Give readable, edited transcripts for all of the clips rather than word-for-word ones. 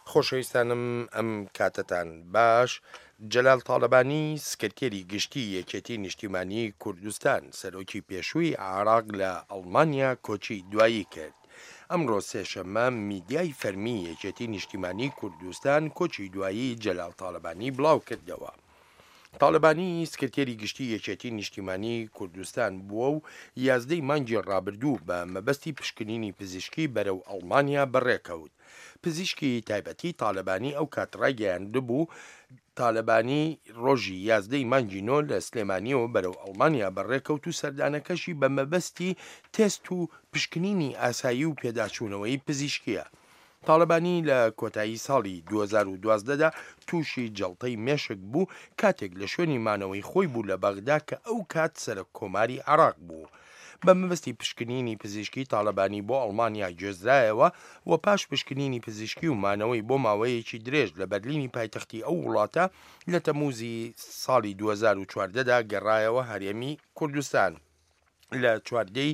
خۆشەویستانم ئەم کاتتان باش. جەلال تاالبانی سکرتێری گشتی یەکێتی نیشتیمانی کوردستان سەرۆکی پێشووی عراق لە ئەڵمانیا کۆچی دوایی کرد. ئەمڕۆ سێشەممە میدیای فەرمی یەکێتی نیشتیمانی کوردستان کۆچی دوایی جەلال تاالبانی بڵاو کردەوە. تاالبانی سکرتێری گشتی یەکێتی نیشتیمانی کوردستان بووە و یازدەی مانگی ڕابردوو بە مەبەستی پشکنینی پزیشکی بەرەو ئەڵمانیا بەڕێکەوت. پزیشکی تایبەتی تاالبانی ئەو کاتڕای گەیاندبوو تاالبانی ڕۆژی یازدەی مانگی نۆ لە سلێمانیەوە بەرەو ئەڵمانیا بەڕێکەوت و سەردانەکەشی بە مەبەستی تێست و پشکنینی ئاسایی و پێداچوونەوەی پزیشکیە. تاالبانی لە کۆتایی ساڵی 2012دا تووشی جەڵتەی مێشک بوو کاتێک لە شوێنی مانەوەی خۆی بوو لە بەغدا کە ئەو کات سەرۆک کۆماری عراق بوو. بە مەبەستی پشکنینی پزیشکی تاالبانی بۆ ئەڵمانیا گوێزرایەوە و پاش پشکنینی پزیشکی و مانەوەی بۆ ماوەیەکی درێژ لە بەرلینی پایتەختی ئەو وڵاتە لە تەموزی ساڵی 2014دا گەڕایەوە هەرێمی کوردستان. لە چواردەی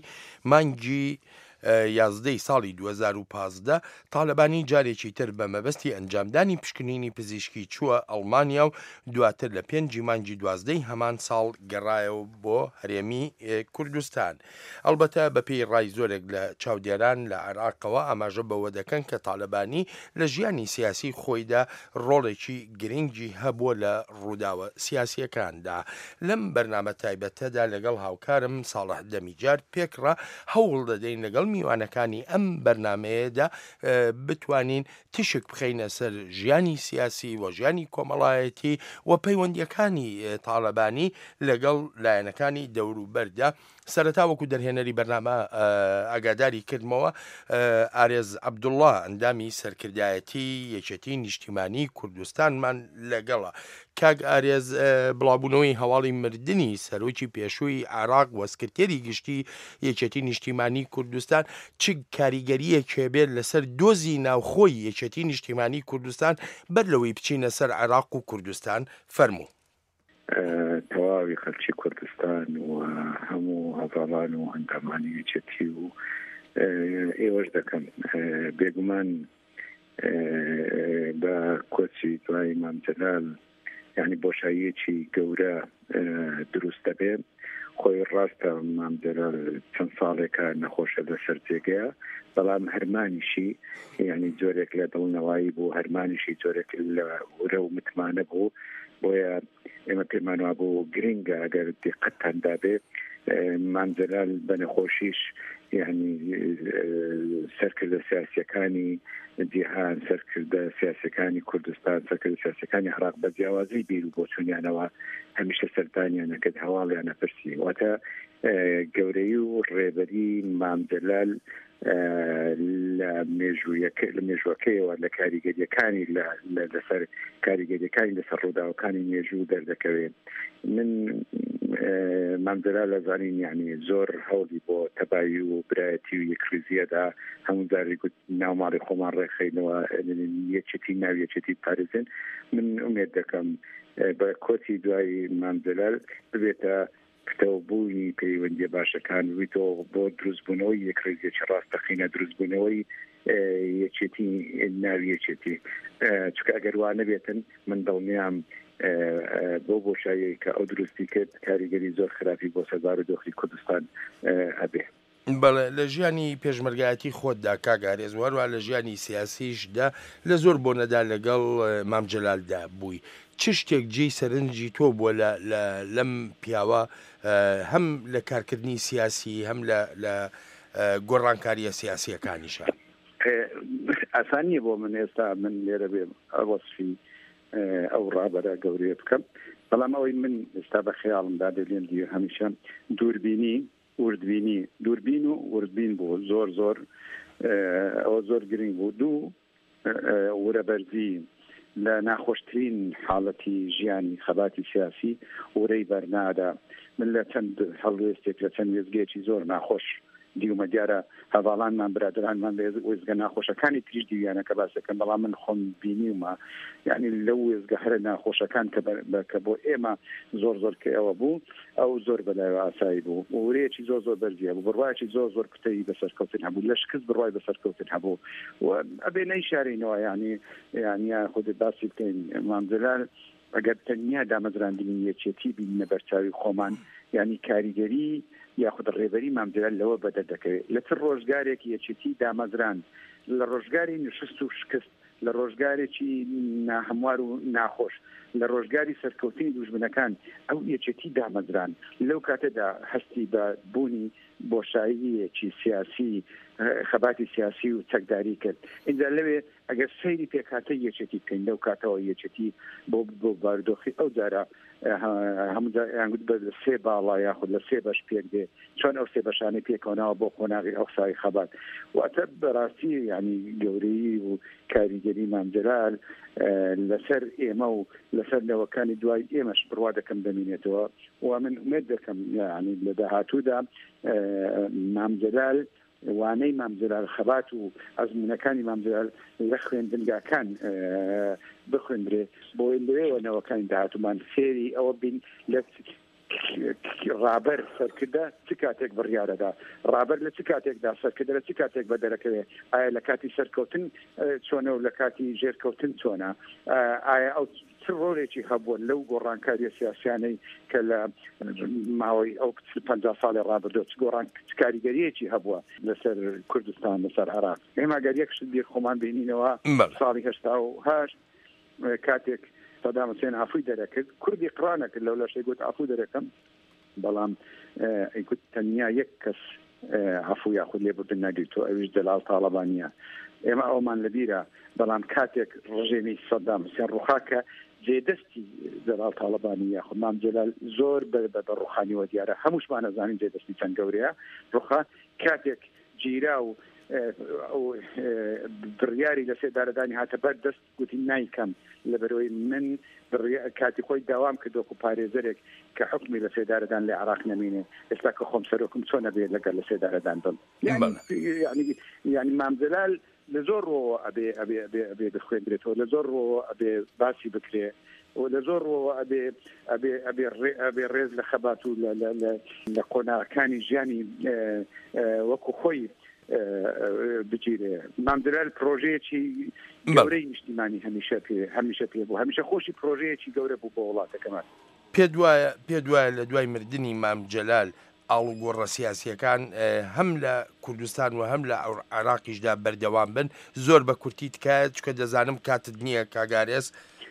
مانگی یازدەی ساڵی 2015 تاالبانی جارێکی تر بە مەبەستی ئەنجامدانی پشکنینی پزیشکی چووە ئەڵمانیا و دواتر لە 5 مانگی 12 هەمان ساڵ گەڕایەوە بۆ هەرێمی کوردستان. ئەلبەتە بەپێی ڕای زۆرێک لە چاودێران لە عێراقەوە ئاماژە بەوە دەکەن کە تاالبانی لە ژیانی سیاسی خۆیدا ڕۆڵێکی گرنگی هەبووە لە ڕووداوە سیاسیەکاندا. لەم بەرنامە تایبەتەدا لەگەڵ هاوکارم ساڵح دەمیجار پێکڕە هەوڵ دەدەین لەگەڵ میوانەکانی ئەم بەرنمەیەدا بتوانین تشک بخەینە سەر ژیانی سیاسی و ژیانی کۆمەڵایەتی و پەیوەندیەکانی تاالبانی لەگەڵ لایەنەکانی دەوروبەردا. سەرەتا وەکو دەرهێنەری بەرنامە ئاگاداری کردمەوە ئارێز عەبدوڵڵا ئەندامی سەرکردایەتی یەکێتی نیشتیمانی کوردستانمان لەگەڵە. کاک ئارێز، بڵاوبوونەوەی هەواڵی مردنی سەرۆکی پێشووی عراق و سکرتێری گشتی یەکێتی نیشتیمانی کوردستان چ کاریگەریەکێ بێت لەسەر دۆزی ناوخۆی یەکێتی نیشتیمانی کوردستان بەر لەوەی بچینە سەر عێراق و کوردستان فەرموو. تەواوی خەڵکی کوردستان و هەموو هەڤاڵان و هەنگامانی یەکێتی و ئێوەش دەکەم بێگومان بە کۆچی دوای مام جەلال یعنی بۆشاییەکی گەورە دروست دەبێت. خۆی ڕاستە مام جەلال چەند ساڵێکە نەخۆشە لەسەر جێگەیە، بەڵام هەرمانیشی یعنی جۆرێک لە دڵنەوایی بوو، هەرمانیشی جۆرێک لە ورە و متمانە بوو. بۆیە ئێمە پێمان وا بوو گرنگە ئەگەر دیقەتتان دابێ مام جەلال بە نەخۆشیش یعنی سەرکردە سیاسیەکانی جیهان، سەرکردە سیاسیەکانی کوردستان، سەرکردە سیاسیەکانی عێراق بە جیاوازی بیر و بۆچوونیانەوە هەمیشە سەردانیانەکرد، هەواڵیانە پرسی. واتە گەورەی و ڕێبەری مام جەلال لە مێژووەکەیەوە لە کاریگەریەکانی لەسەر کاریگەریەکانی لەسەر ڕووداوەکانی مێژوو دەردەکەوێت. من مام جەلال ئەزانین یعنی زۆر هەوڵی بۆ تەبایی و برایەتی و یەکریزیەدا هەموو جاری گوت ناوماڵی خۆمان ڕێکخینەوە یەکێتی ناو یەکێتی پارێزن. من ئومێد دەکەم بە کۆچی دوای مام جەلال ببێتە پتەوەبوونی پەیوەندیە باشەکان بێتەوە بۆ دروستبوونەوەی یەکریزیەکی ڕاستەقینە، دروستبوونەوەی یەکێتی ناو یەکێتی. چونکە ئەگەر وا نەبێتن من دڵنیام بۆ بۆشایی کە ئەو دروستی کرد کاریگەری زۆر خراپی بۆ سەربار و دۆخی کوردستان هەبێ. بەڵێ لە ژیانی پێشمەرگایەتی خۆتدا کاک ئارێز وەروە لە ژیانی سیاسیشدا لە زۆر بۆنەدا لەگەڵ مام جەلالدا بووی. چ شتێک جێی سەرنجی تۆ بووە لەم پیاوە هەم لە کارکردنی سیاسی هەم لە گۆڕانکاریە سیاسیەکانیشە؟ ئاسانیە بۆ من ئێستا من لێرە بێ وەسفی ئەو ڕابەرە گەورەیە بکەم، بەڵام ئەوەی من ئێستا بە خەیاڵمدا دەبێن دی هەمیشە دووربین و وردبین بوو. زۆر ئەوە زۆر گرنگ بوو. دوو وەرەبەرزی لە ناخۆشترین حاڵەتی ژیانی خەباتی سیاسی وەرەی بەرنادا. من لە چەند هەڵوێستێک لە چەند وێزگێکی زۆر ناخۆش دیومە دیارە هەواڵانمان برادرانمان وێزگە ناخۆشەکانی تریش دیویانە کە باسەکەم بەڵام من خۆم بینیومە یعنی لەو وێزگە هەرە ناخۆشەکان کە بۆ ئێمە زۆر کە ئەوە بوو ئەو زۆر بەلای ئاسایی بوو ورەیەکی زۆر بەرزیە بوو بڕواایکی زۆر کتەی بەسەرکەوتن هەبوو لە شکست بڕوای بەسەرکەوتن هەبوو ئەبێ نەیشارینەوە ینی خودت باسی بکەین مامزلال ئەگەر تەنیا دامەزراندنی یەکێتی بینە بەرچاوی خۆمان ینی کاریگەری یاخود ڕێبەری مامزلال لەوە بەدە دەکەوێت لەتر ڕۆژگارێکی یەکێتی دامەزران لە ڕۆژگاری نشست و شکست لە ڕۆژگارێکی ناهەموار و ناخۆش لە ڕۆژگاری سەرکەوتنی دوژمنەکان ئەو یەکێتی دامەزران لەو کاتەدا هەستی بە بوونی بۆشاییەکی سیاسی خەباتی سیاسی و چەکداری کرد اینجا لەوێ ئەگەر سەیری پێکاتە یەکێتی بکەین لەو کاتەوە یەکێتی بۆ بارودۆخی ئەو جارە هەموو بە سێ باڵا یاخود لە سێ بەش پێک دێ چۆن ئەو سێ بەشانەی پێکەوەناوە بۆ خۆناغی ئەوسای خەبات واتە بەڕاستی ینی گەورەی و کاریگەری مامزلال لەسەر ئێمە و لەسەر نەوەکانی دوای ئێمەش بڕوا دەکەم دەمێنێتەوە و من ئومێد دەکەم ینی لە داهاتوودا مامزلال وانەی مامزلال خەبات و ئەزمونەکانی مامزلال لە خوێندنگاکان بخوێندرێ بۆی لەوێەوە نەوەکانی داهاتوومان فێری ئەوە بین لە ڕابەر سەرکردە چ کاتێک بڕیارەدا ڕابەر لە چ کاتێکدا سەرکردە لە چ کاتێک بە دەرەکەوێت ئایا لە کاتی سەرکەوتن چۆنە و لە کاتی ژێرکەوتن چۆنە ئایا ئەو ڕۆڵێکی هەبووە لەو گۆڕانکاریە سیاسیانەی کە لە ماوەی ئەو 50 ساڵی ڕابردۆ گۆڕان کاریگەریەکی هەبووە لەسەر کوردستان لەسەر عێراق ئێمە گەر یەکشت بیر خۆمان بینینەوە ساڵی 1970 کاتێک سەدام حوسێن ئافووی دەرەکرد کوردی قڕانەکرد لەو لەشەی گوت ئافوو دەرەکەم بەڵام ئەیگوت تەنیا یەک کەس ئافوو یاخود لێبوردن نەگریتۆ ئەویش جەلال تاڵەبانیە ئێمە ئەومان لەبیرە بەڵام کاتێک ڕژێمی سەدام حوسێن ڕووخاکە جێدەستی جەلال تاڵەبانی یاخود مامزلال زۆر بە ڕووخانیوە دیارە هەمووشمان ئەزانین جێدەستی چەند گەورەیە ڕووخا کاتێک گیرا و بڕیاری لە سێدارەدانی هاتە بەر دەست گوتی نایکەم لەبەرەوەی من کاتی خۆی داوام کردۆ و پارێزەرێک کە حکمی لە سێدارەدان لە عێراق نەمینێ ئێستا کە خۆم سەرۆکم چۆنە بێت لەگەر لە سێدارەدان بم یعنی مامزلال لە زۆر ڕۆ ئەبێ بخوێندرێتەوە لە زۆر ڕۆ ئەبێ باسی بکرێ لە زۆر ڕۆ ئەبێ ڕێز لە خەبات و لە قۆناغەکانی ژیانی وەکو خۆی بگیرێ مامزلال پرۆژەیەکی گەورەی نیشتیمانی هەمیشە پێ بوو هەمیشە خۆشی پرۆژەیەکی گەورە بوو بۆ وڵاتەکەمان پێ دوایە لە دوای مردنی مامجلال ئاڵوگۆڕە سیاسیەکان هەم لە کوردستان و هەم لە عێراقیشدا بەردەوام بن زۆر بە کورتی تکایە چکە دەزانم کاتت نییە کاگارێز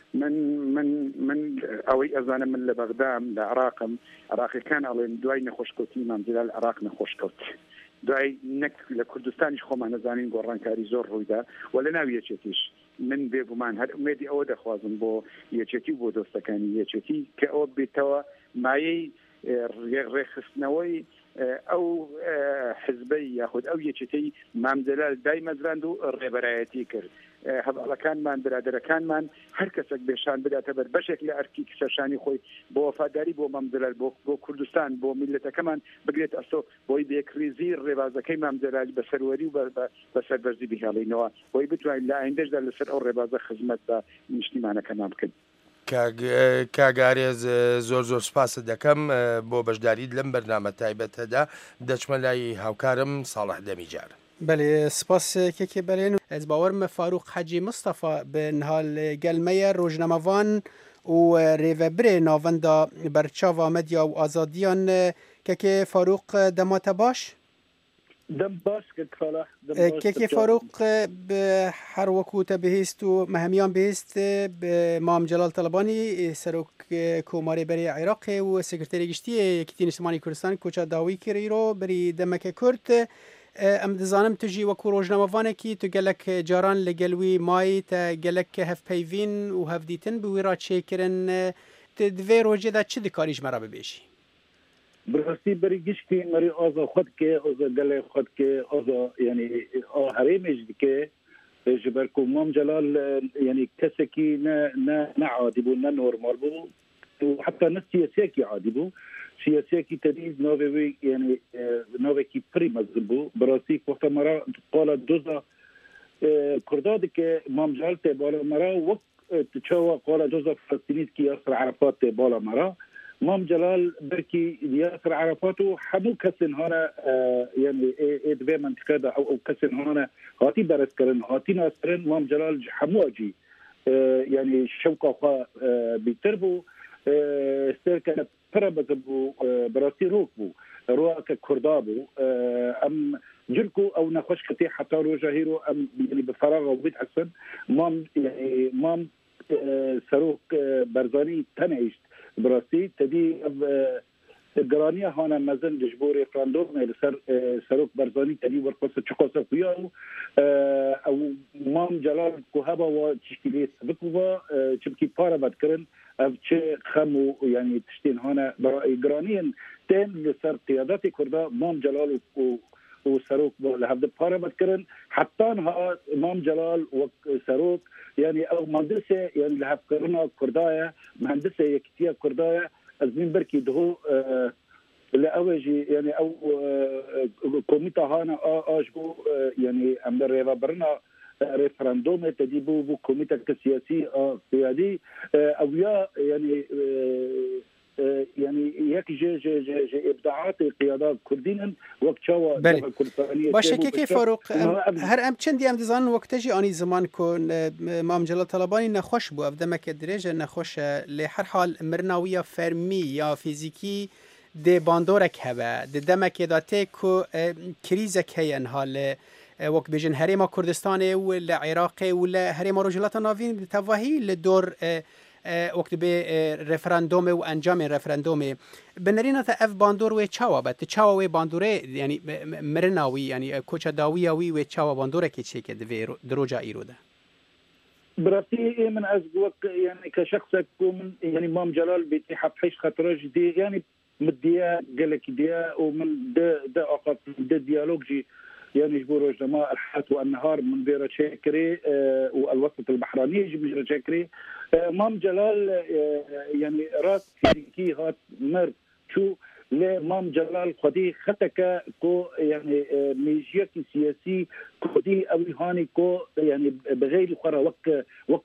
من ئەوەی ئەزانم من لە بەغدام لە عێراقیەکان ئەڵێن دوای نەخۆشکەوتی مامزلال عێراق نەخۆشکەوت دوای نەک لە کوردستانیش خۆمان نەزانین گۆڕانکاری زۆر ڕوویدا و لە ناو یەکێتیش من بێگومان هەر ئومێدی ئەوە دەخوازم بۆ یەکێتی و بۆ دۆستەکانی یەکێتی کە ئەوە بێتەوە مایەی ڕێخستنەوەی ئەو حزبەی یاخود ئەو یەکێتی مامزلال دای مەزراند و ڕێبەرایەتی کرد هەواڵەکانمان برادەرەکانمان هەر کەسێک بێشان بداتە بەر بەشێک لە ئەرکی کسەشانی خۆی بۆ وەفاداری بۆ مامزلال بۆ کوردستان بۆ میلەتەکەمان بگرێت ئەستۆ بۆی بێکریزی ڕێبازەکەی مامزلال بە سەروەری و بە سەربەرزی بهێڵینەوە بۆی بتوانین لە ئایندەشدا لەسەر ئەو ڕێبازە خزمەت بە نیشتیمانەکەمان بکەین کاگارێز زۆر سپاس دەکەم بۆ بەشداریت لەم بەرنامە تایبەتەدا دەچمە لای هاوکارم ساڵح دەمیجار بله سپاس که برین از باورم فاروق حاجی مصطفی به نهال گلمه روزنامه‌وان و ریوبر ناوندا برچاو مدیا و آزادیان که فاروق دمات باش دم باش که فاروق به هر وقت بهست و مهمیان بهست به مام جلال طلبانی سروک کوماری بری عراق و سکرتری گشتی کتین اجتماعی کردستان کوچا داوی کری رو بری دمک کرد ام دزانم تجی وکو روزنامه‌وانێکی تو gelek جاران لەگەلوی مای تا gelek هەفپەیڤین و هەفدیتن بوی را چێکردن دوێ ڕۆژێدا چ دکاریش مەرا ببێژی براستی بری گشتی مری آزا خود که آزا گله خود که آزا یعنی هریمش که جبر کو مام جلال یعنی کسی که نه عادی بو نه نورمال بو و حتی نه سیاسی که عادی بو سیاسی کی تدید نووی یعنی نووی کی پری مذهبو براستی وقت مرا قال دوزا کرداد که مام جلال ته بالا مرا وقت تشوا قال دوزا فلسطینی کی یاسر عرفات ته بالا مرا مام جلال بركي ياسر عرفات وحمو كسن هنا يعني ادبي منطقه او كسن هنا هاتي درس كرن هاتي ناصرن مام جلال حمو اجي يعني شوقه بيتربو استركه فربزبو براسي روكبو رواك كردابو ام جلكو او نخش كتي حتى رو جاهيرو ام يعني بفراغ وبيت حسن مام يعني مام سروك برزاني تنعيش براسي تدي الجرانية هنا مازال جبور ريفراندوم سروك برزاني تدي ورقصة شقصة فيها أو مام جلال كهبة وتشكيلية سبكوبا شبكي بارا بتكرن أبتشي خمو يعني تشتين هنا جرانيا تين لسر قيادات كردا مام جلال وسروك لهذا بارا بتكرن حتى ها مام جلال وسروك يعني او مهندسه يعني لها قرنا كردايا مهندسه يكتيا كردايا ازمين بركي دهو لاوجي يعني او كوميتا هانا اجبو يعني امر ريفا برنا ريفراندوم تديبو بو كوميتا كسياسي قيادي او يا يعني ياك جي ابداعات قيادات كردين وقت شوا باشه که فاروق هر ام چندی ام دزان وقت جی آنی زمان کن مام جلال طلبانی نخوش بو افدم که درجه نخوش لهر حال مرناویا فرمی یا فیزیکی ده باندورک هوا ده دمک داته کو کریزه کین حال وقت بجن هرما کردستان ولا عراق ولا هرما رجلات ناوین تواهی لدور وقت به رفراندوم و انجام رفراندوم بنرینه تا اف باندور و چاوا بت چاوا و باندوره یعنی مرناوی یعنی کوچا داویاوی و چاوا باندوره که چه که دروجا ایروده براسي من ازقوك يعني كشخصك من يعني مام جلال بيتي حبحيش خطرج دي يعني مديا قالك ديا ومن ده اقف ده ديالوج جي يعني جبور جماعة الحات والنهار من بيرة شاكري والوسط البحراني جبيرة شاكري مام جلال يعني راس فيزيكي هات مر شو لمام جلال خدي خطك كو يعني ميجيكي سياسي خدي أوي هاني كو يعني بغير خرا وق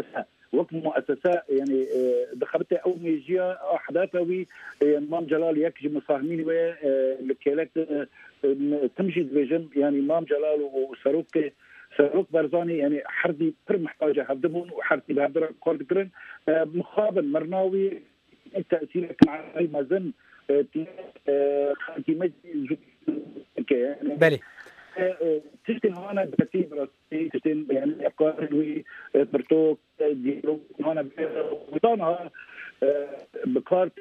مؤسسة يعني دخلت أو ميجيا أحداثوي مام جلال يكجي مصاهمين و لكيلك تمشي دفيجن يعني مام جلال وسروك برزاني يعني حردي بر محتاجة هدمون وحردي بهدر كورد كرن مخابن مرناوي تأثيرك مع المازن خالتي مجد بلي تشتين هنا بكتي براسي تشتين يعني أفكار وي برتوك ديرو هنا بطانها بكارت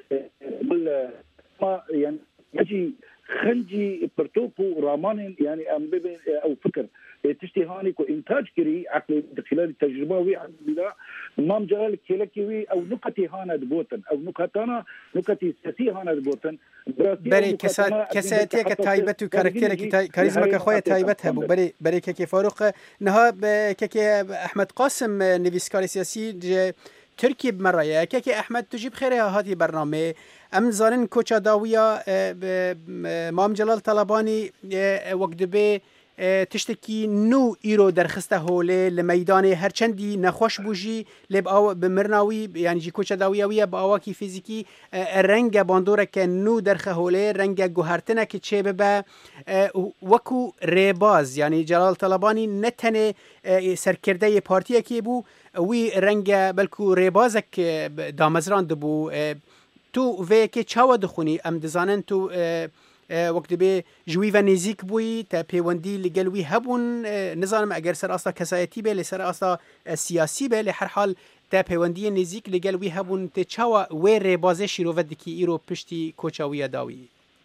ما يعني يجي خنجي برتوكو رامان يعني ام او فكر تشتي هاني كو انتاج كري عقل خلال التجربه وي عبد الله مام جلال كيلكي او نكتي هانا دبوتن او نكتي سياسي هانا دبوتن بري كساتيك تايبت وكاركتيرك كاريزمك خويا تايبت هبو بري كي فاروق نها كي احمد قاسم نيفيسكاري سياسي تركي بمرة كي احمد تجيب خيرها هذه برنامج ام زارن کوچا داویا مام جلال طلبانی وقت به تشتکی نو ایرو درخسته هوله لمیدان هرچندی نخوش بوجی لب او بمرناوی یعنی جی کوچا داویاویه با اواکی فیزیکی رنگ باندوره که نو درخه هوله رنگ گوهرتنه که چه به وکو ریباز یعنی جلال طلبانی نتنه سرکرده پارتیه کی بو وی رنگ بلکو ریبازک دامزران دبو تو ویکی چاوا دخونی ام دزانن تو وقت به جوی و نزیک بوی تا پیوندی لگلوی هبون نظام اگر سر اصلا کسایتی به لسر اصلا سیاسی به لحر حال تا پیوندی نزیک لگلوی هبون تا چاوا وی ریبازه شیرو ودکی ایرو پشتی کوچاوی داوی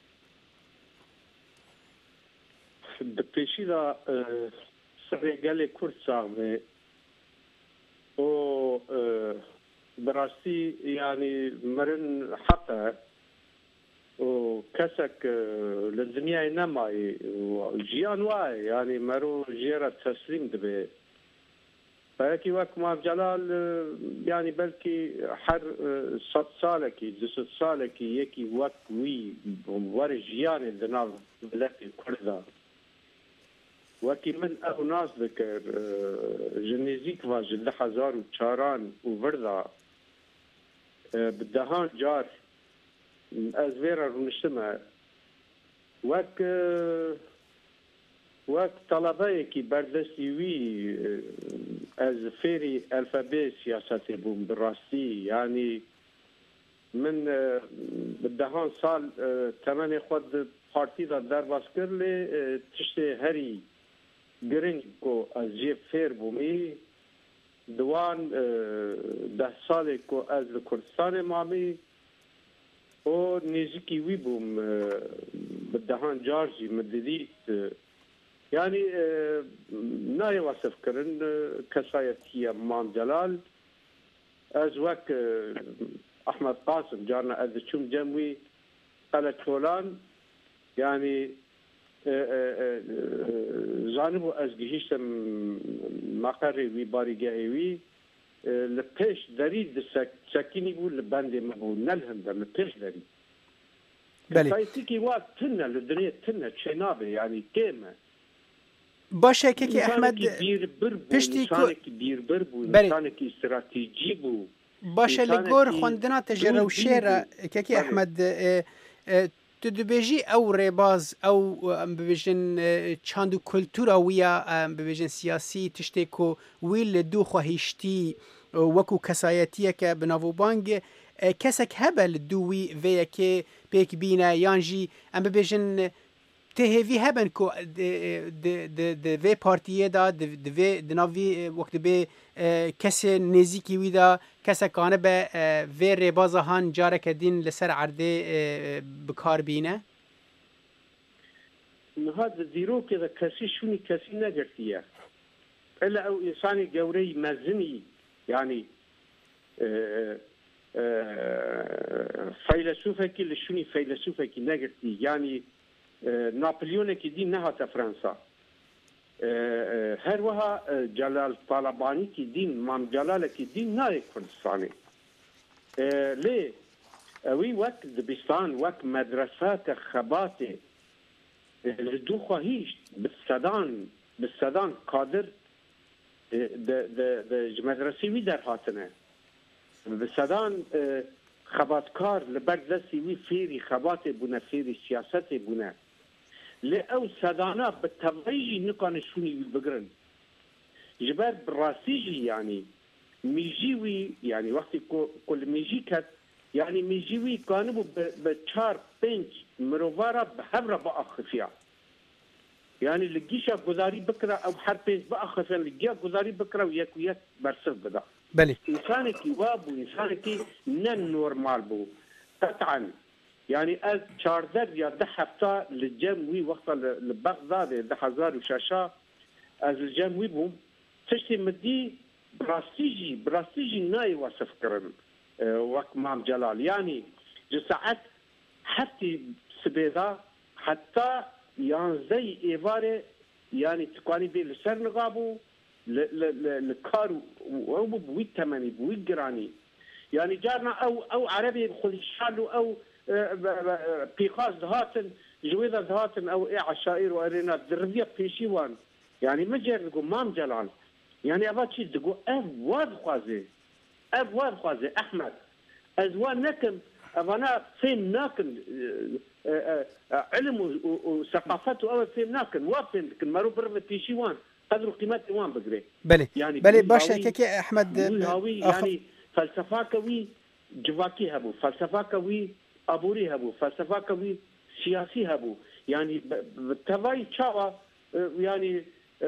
بپیشی دا سرگل کرد ساغمه و براسي يعني مرن حقه وكسك للدنيا نماي وجيان واي يعني مرو جيرة تسليم دبي فهيك وقت ما جلال يعني بلكي حر 100 سالكي 200 سالكي يكي وقت وي ورجياني دناف بلكي كردا وكي من أو ناس ذكر جنيزيك واجد لحزار وشاران وفردا بالدهان جار أزفيرا ونشتمع وقت طلبايكي بردستي وي از فيري الفابي سياساتي بوم براستي يعني من بالدهان سال تماني خود بارتي دا در باسكر لي تشتي هري گرنج کو از جيب فير بومي دوان 10 سالي کو از كردستان مامي او نيزيكي وي بوم بالدهان جارجي مدديت يعني ناي وصف كرن كسايتية مام جلال أزواك أحمد قاسم جارنا أذشوم جموي قلت فلان يعني جانبو أزجيشتم مقري وي باريجاهي وي لبيش دريد ساكيني بو لباندي مبو نلهم ده لبيش دريد كسايتيكي وقت تنة لدنيا تنة شنابه يعني كيمة باشه که احمد پشتی که بیربر بود انسان که استراتژی بود باشه لگور خوندنا تجربه شعر که احمد تدبیجی او رباز او ببیجن چاندو کلتورا ویا ببیجن سیاسی تشتی کو ویل دو خواهشتی وکو کسایتیه که بناو بانگ کسک هبل دوی ویا که پیک بینه یانجی ام ببیجن تهوی هبن کو د و پارتیه دا د و د نوی وقت به کس نزیکی وی دا کس کانه به و رباز هان جاره کدین لسر عرده بکار بینه هذا زيرو كذا كسي شوني كسي نجرتيه الا او انساني جوري مزني يعني فيلسوفه كل شوني فيلسوفه كي نجرتي يعني نابليون كي دين نهات فرنسا هر وها جلال طالباني كي دين مام جلال كي دين ناي كردستاني ليه وي وقت دبستان وقت مدرسات خباتي لدو خواهيش بالسدان قادر د مدرسي وي در هاتنه بالسدان خباتكار لبردسي وي فيري خباتي بونه فيري سياساتي بونه لأو سدانا بالتبعيجي نقان شوني بقرن جبار براسيجي يعني ميجيوي يعني وقت كل ميجي كات يعني ميجيوي كانوا بتشار بنج مروفارا بحبرة بأخفيا يعني لقيشا قداري بكرة أو حربين بأخفيا لقيا قداري بكرة وياك برسل بدا بلي إنسانك وابو إنسانك نن نورمال بو قطعا يعني از 14 یا 10 هفته لجموی وقتا لبغداد 10,000 وشاشا از الجموی بوم تشتي مدي براستيجي ناي وصف كرن وقت مام جلال يعني جساعت حتى سبيدا حتى يانزي إيفاري يعني تقاني بي لسر نغابو لكارو او بوي تمني بوي جراني يعني جارنا او عربي خذ شالو او بيقاس دهاتن جويدة دهاتن او عشائر وارينا دربية بيشيوان يعني مجر نقول مام جلال يعني اباتشي تقول واد خوازي احمد ازوان نكم ابانا فين ناكن علم وثقافته او فين ناكن وافين مرو برم بيشيوان قدر قيمتي وان بقري بلي يعني بلي باشا كي احمد يعني فلسفه كوي جواكي هبو فلسفه كوي ابوري هبو فلسفه كوي سياسي هبو يعني بالتبعي تشاوا يعني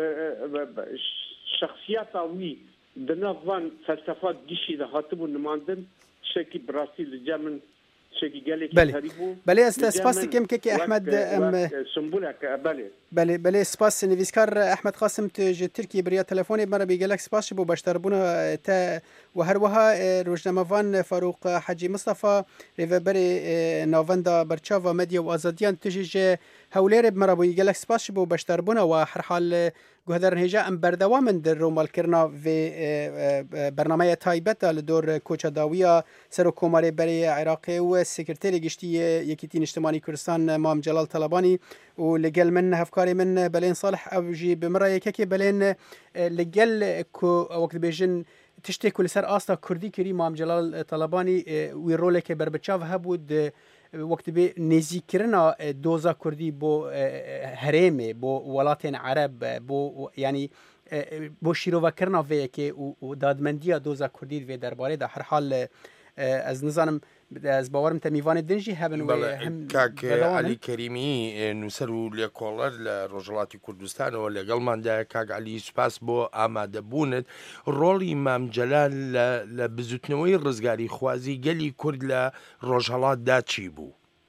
شخصيات وي دنافان فلسفات ديشي ده هاتبو نماندن شكي براسيل الجمن شكي قالك بلي سپاس كم كي احمد سنبولك بلي سپاس نویسکار احمد قاسم تركي بريا تلفوني مرا بيقالك سپاس بو باشتربونا تا وهروها روزنامه‌وان فاروق حاجی مصطفى ریوبری ناوندا برچاوا مدیا و آزادیان تجج هولير مرا بيقالك سپاس بو باشتربونا و هر حال گهدرن هجا ام بردوام در رومال کرنا و برنامه تایبتا لدور کوچاداویا سر کوماری بری عراق و سکرتری گشتی یکیتین اجتماعی کردستان مام جلال طلبانی و لگل من هفکاری من بلین صالح اوجی بمرای که بلین لگل کو وقت بیجن تشتی کل سر آستا کردی کری مام جلال طلبانی وی رول که بربچاو هبود وقت به نزیکرنا دوزا کردی بو هرمه بو ولاتین عرب بو یعنی بو شیرو کرنا وی که و دادمندی دوزا کردی و درباره در هر حال از نظرم از باورم تمیوان دنجی هبن و هم کاک علی کریمی نووسەر و لێکۆڵەر لە ڕۆژهەڵاتی کوردستانەوە لەگەڵماندا کاک علی سوپاس بۆ ئامادەبوونت ڕۆڵی مام جەلال لە بزوتنەوەی ڕزگاری خوازی گەلی کورد لە ڕۆژهەڵاتدا چی بوو؟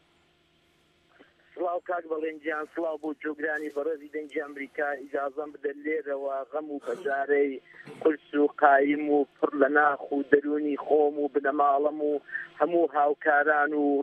سڵاو کاک بەڵێنجیان سڵاو بۆ جۆگرانی بەڕێزی دەنجی ئەمریکا ئیجازەم بدە لێرەوە غەم و بەجارەی قورس و قایم و پڕ لە ناخ و دەرونی خۆم و بنەماڵەم و هەموو هاوکاران و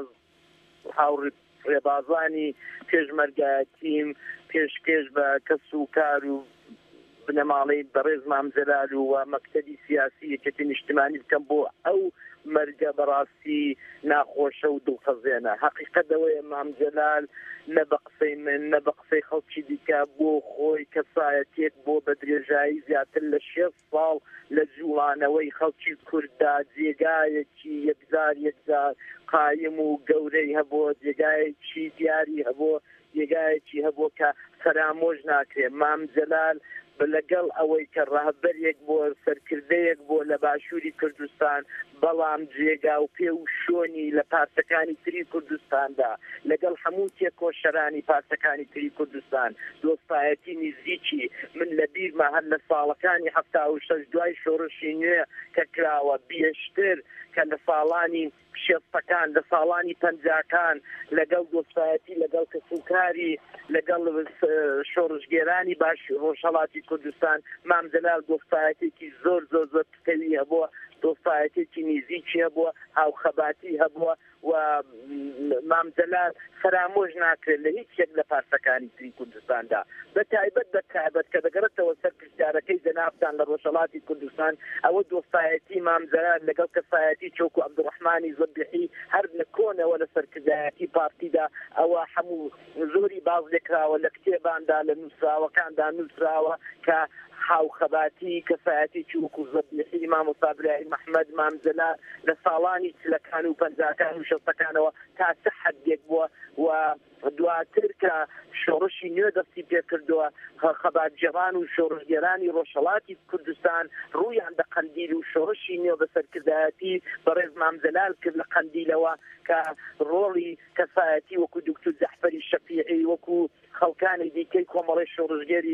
ڕێبازانی پێشمەرگایەتیم پێشکەش بە کەس و کار و بنەماڵەی بەڕێز مام جەلال و مەکتەبی سیاسی یەکێتی نیشتیمانی بکەم بۆ ئەو مەرگە بەڕاستی ناخۆشە و دڵخەزێنە حەقیقەتەوەی مام جەلال نە بە قسەی من نە بە قسەی خەڵکی دیکە بۆ خۆی کەسایەتێک بۆ بە درێژایی زیاتر لە 6 ساڵ لە جوڵانەوەی خەڵکی کورددا جێگایەکی یەکجار قایم و گەورەی هەبووە جێگایەکی دیاری هەبووە جێگایەکی هەبووە کە فەرامۆژ ناکرێت مام جەلال لەگەڵ ئەوەی کە ڕاهبەرێک بۆ سەرکردەیەک بۆ لە باشووری کوردستان بەڵام جێگا و پێ و شۆنی لە پارتەکانی تری کوردستاندا لەگەڵ هەموو تێکۆشەرانی پارتەکانی تری کوردستان دۆستایەتی نزیکی من لە بیرمە هەر لە ساڵەکانی 76 دوای شۆڕشی نوێ کە کراوە بێشتر کە لە ساڵانی شێستەکان لە ساڵانی پەنجاکان لەگەڵ دۆستایەتی لەگەڵ کەسوکاری لەگەڵ شۆڕژگێرانی باش ڕۆژهەڵاتی کوردستان مام جەلال دۆستایەتێکی زۆر پکەوی هەبووە دۆستایەتێکی نزیکی هەبووە هاوخەباتی هەبووە و مام جەلال فرامۆژ ناکرێت لە هیچ یەک لە پارتەکانی تری کوردستاندا بەتایبەت کە دەگەڕێتەوە سەر پرسیارەکەی جەنابتان لە ڕۆژهەڵاتی کوردستان ئەوە دۆستایەتی مام جەلال لەگەڵ کەسایەتی چۆکو عەبدوڕەحمانی زەبیحی هەر لە کۆنەوە لە سەرکردایەتی پارتیدا ئەوە هەموو زۆری باز لێکراوە لە کتێباندا لە نووسراوەکاندا نووسراوە کە هاوخەباتی کەسایەتی چووکو زەبیحی مام مۆسا محمد مام جەلال لە ساڵانی چلەکان و پەنجاکان و شەستەکانەوە تا سە حەدێک بووە و دواتر کە شۆڕشی نوێ دەستی پێ کردووە خەباتجێڕان و شۆڕژگێرانی ڕۆژهەڵاتی کوردستان ڕوویان بە قەندیل و شۆڕشی نوێ بە سەرکردایەتی بەڕێز مام جەلال کرد لە قەندیلەوە کە ڕۆڵی کەسایەتی وەکو دکتۆر جەعفەری شەفیعی وەکو خەڵکانی دیکەی کۆمەڵی شۆڕژگێری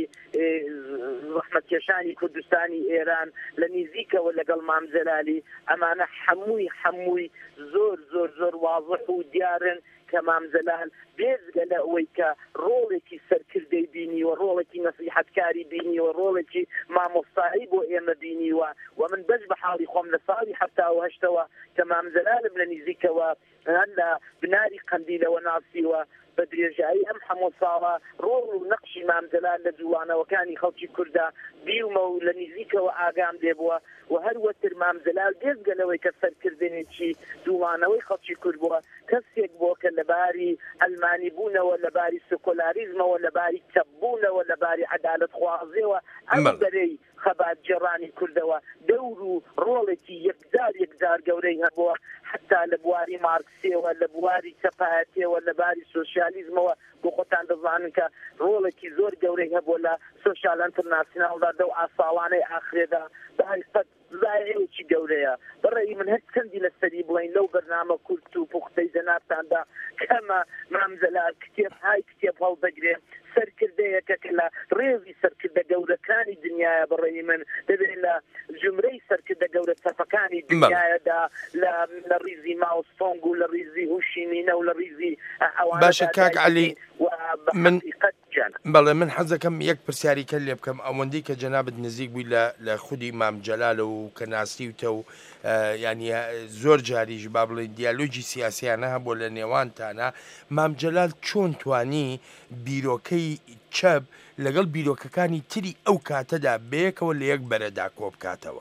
ڕەحمەتکێشانی کوردستانی ئێران لە نزیکەوە لەگەڵ مام جەلالی ئەمانە هەمووی زۆر واضح و دیارن کە مام جەلال بێزگە لە ئەوەی کە ڕۆڵێکی سەرکردەی بینیوە ڕۆڵێکی نەسیحەتکاری بینیوە ڕۆڵێکی مامۆستایی بۆ ئێمە بینیوە و من بەش بە حاڵی خۆم لە ساڵی 1970ەوە کە مام جەلالم لە نزیکەوە هەر لە بناری قەندیلەوە ناسیوە بە درێژایی ئەم هەموو ساڵە ڕۆڵ و نەقشی مام جەلال لە جوڵانەوەکانی خەڵکی کووردا بیومە و لە نزیکەوە ئاگام دێبووە و هەروەتر مام جەلال بێزگە لەوەی کە سەرکردنێکی جوڵانەوەی خەڵکی کورد بووە کەسێک بۆ کە لەباری ئەلمانی بوونەوە لەباری سکۆلاریزمەوە لەباری چەپبوونەوە لەباری عەدالەت خوازیەوە ئەم بەرەی خەباتجێڕانی کوردەوە دەور و ڕۆڵێکی یەکجار گەورەی هەبووە حتا لە بواری مارکسیەوە لە بواری چەپایەتیەوە لە باری سۆشیالیزمەوە بۆ خۆتان دەزانن کە ڕۆڵێکی زۆر گەورەی هەبووە لە سۆشیال ئینتەرناسیۆناڵدا دە و ئاساڵانەی ئاخرێدا بەهایفەت زایەیەکی گەورەیە بەڕێی من هەر چەندی لەسەری بڵین لەو بەرنامە کورت و پوختەی جەنابتاندا کەمە مام جەلال کتێب هەڵدەگرێت سەرکردەیەکە کە لە ڕێزی سەرکردە گەورەکانی دنیاە بەڕێی من دەبێت لە ژمرەی سەرکردە گەورە تەفەکانی دنیادا لە ڕیزی ماوستۆنگ و لە ڕیزی هوشیمینە و لە ڕیزی باشە کاک عەلی بەڵێ من حەزەکەم یەک پرسیاریکە لێ بکەم ئەوەندەی کە جەنابەت نزیک بووی لە خودی مام جەلالە و کە ناسیوتە و ینی زۆر جاریش با بڵێ دیالۆجی سیاسیانە هەبوو لە نێوانتانە مام جەلال چۆن توانی بیرۆکەی چەپ لەگەڵ بیرۆکەکانی تری ئەو کاتەدا بەیەکەوە لە یەک بەرەدا کۆ بکاتەوە؟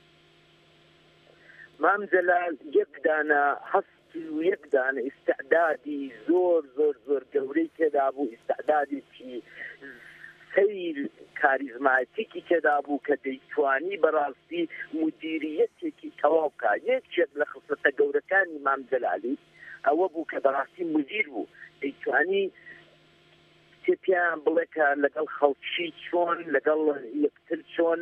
مام جەلال یەکدانە هەستی و یەکدانە ئیستعدادی زۆر زۆر زۆر گەورەی تێدا بوو، ئیستعدادێکی سەیر کاریزماتیکی تێدا بوو کە دەیتوانی بەڕاستی مدیریەتێکی تەواو بکات. یەکێک لە خسڵەتە گەورەکانی مام جەلالی ئەوە بوو کە بەڕاستی مدیر بوو، دەیتوانی پێیان بڵێ کە لەگەڵ خەڵکی چۆن لەگەڵ یەکتر چۆن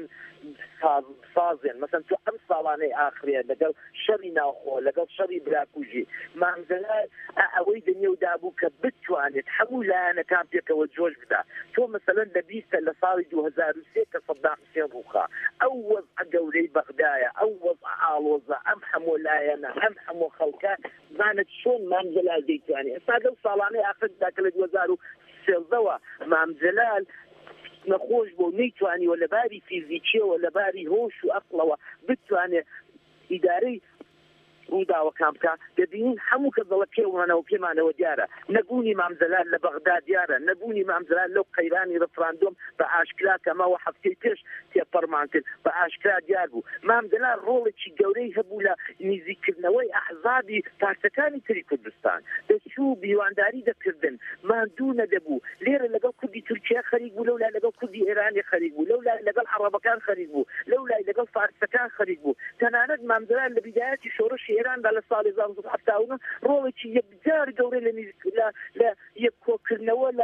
سازێن. مەسەن تو ئەم ساڵانەی ئاخرێ لەگەڵ شەڕی ناوخۆ لەگەڵ شەڕی براکوژی مام جەلال ئەوەی دنیەودا بوو کە بتوانێت هەموو لایەنەکان پێکەوە جۆش بدا. تۆ مەسەلەن لە بیستە لە ساڵی 2003 کە سەدام حوسێن ڕووخا ئەو وەزع گەورەی بەغدایە، ئەو وەزع ئاڵۆزە، ئەم هەموو لایەنە، ئەم هەموو خەڵکە زانت چۆن مام جەلال دەیتوانێت. ئێستا لەو ساڵانەی ئاخردا کە لە 2013ەوە مام جەلال نەخۆش بۆ نەیتوانیوە لەباری فیزیکیەوە لەباری هۆش و ئەقڵەوە بتوانێت ئیدارەی ڕووداوەکان بکە. دەبینین هەموو کە دڵە پێوانەوە پێمانەوە دیارە نەبوونی مام جەلال لە بەغدا دیارە، نەبوونی مام جەلال لەو قەیرانی ڕفراندۆم بە ئاشکرا کە ماوە هەفتەی پێش تێپەڕمان کرد بە ئاشکرا دیار بوو. مام جەلال ڕۆڵێکی گەورەی هەبوو لە نزیکردنەوەی ئەحزابی پارتەکانی تری کوردستان، دەچوو بیوانداری دەکردن، ماندوو نەدەبوو. لێرە لەگەڵ کوردی تورکیا خەریک بوو، لەولای لەگەڵ کوردی ئێرانی خەریک بوو، لەولای لەگەڵ عەرەبەکان خەریک بوو، لەولای لەگەڵ فارسەکان خەریک بوو. تەنانەت مام جەلال لە بیدایەتی شۆڕشی ئێراندا لە ساڵی 1970 ڕۆڵێکی یەکجار گەورەی لە یەککۆکردنەوە لە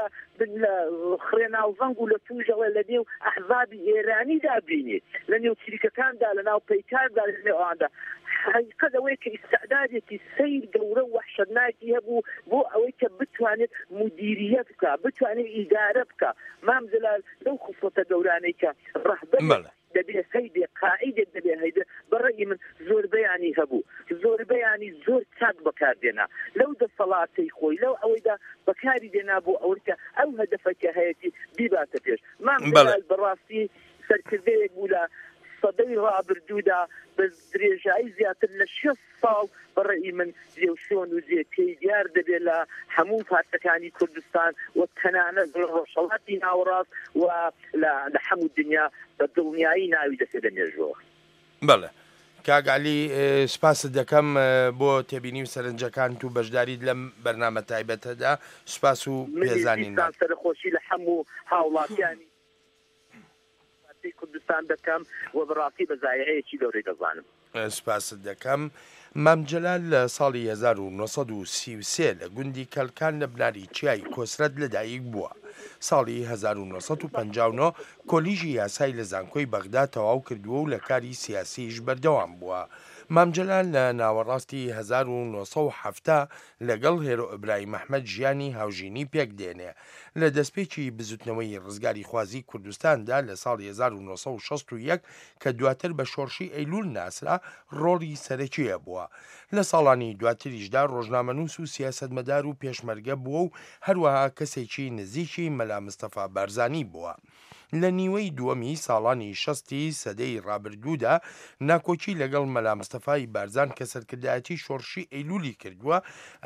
خڕێناوزەنگ و لە توژەوە لە نێو ئەحزابی ئێرانیدا بینێت، لە نێو چریکەکاندا لە ناو پەیکاردا لە نێو ئەواندا. حقیقەت ئەوەیە کە ئیستعدادێکی سەیر گەورە و وەحشەتناکی هەبوو بۆ ئەوەی کە بتوانێت مدیریەت بکە، بتوانێت ئیدارە بکە. مام جەلال لەو خسڵەتە گەورانەی کە ڕەهبەر دەبێت هەیدێ قائیدێک دەبێت هەیدێ بەڕێی من زۆربەیانی هەبوو، زۆربەیانی زۆر چاک بەکاردێنا لەو دەسەڵاتەی خۆی لەو ئەوەیدا بەکاری دێنا بۆ ئەوەی کە ئەو هەدەفەکە هەیەی بیباتە پێش. مام جەلال بەڕاستی سەرکردەیەک بوو لە سەدەی ڕابردوودا بە درێژایی زیاتر لە 6 ساڵ بەڕێی من جێوشۆن و جێپێی دیار دەبێت لە هەموو پارتەکانی کوردستان و تەنانەت ڕۆژهەڵاتی ناوەڕاست و لە هەموو دنیا بە دڵنیایی ناوی دەسێ دەمێژەوە. بەڵێ کاگالی سپاست دەکەم بۆ تێبینی و سەرنجەکان و بەشداریت لەم بەرنامە تایبەتەدا. سپاس و پێزانین سەرخۆشی لە هەموو هاوڵاتیانی کوردستان دەکەم و بەڕاستی بەزایەیەکی گەورەی دەزانم. سپاست دەکەم. مام جەلال لە ساڵی 1933 لە گوندی کەلکان لە بناری چیای کۆسرەت لەدایک بووە. ساڵی 1959 کۆلیژی یاسای لە زانکۆی بەغدا تەواو کردووە و لە کاری سیاسیش بەردەوام بووە. مام جەلال لە ناوەڕاستی 1970 لەگەڵ هێرۆ ئیبراهیم ئەحمەد ژیانی هاوژینی پێک دێنێ. لە دەستپێکی بزوتنەوەی ڕزگاری خوازی کوردستاندا لە ساڵی 1961 کە دواتر بە شۆڕشی ئەیلول ناسرا ڕۆڵی سەرەکیە بووە. لە ساڵانی دواتریشدا ڕۆژنامەنووس و سیاسەتمەدار و پێشمەرگە بووە و هەروەها کەسێکی نزیکی مەلا مستەفا بارزانی بووە. لە نیوەی دووەمی ساڵانی 60 سەدەی ڕابردوودا ناکۆچی لەگەڵ مەلا مستەفای بارزان کە سەرکردایەتی شۆڕشی ئەیلولی کردووە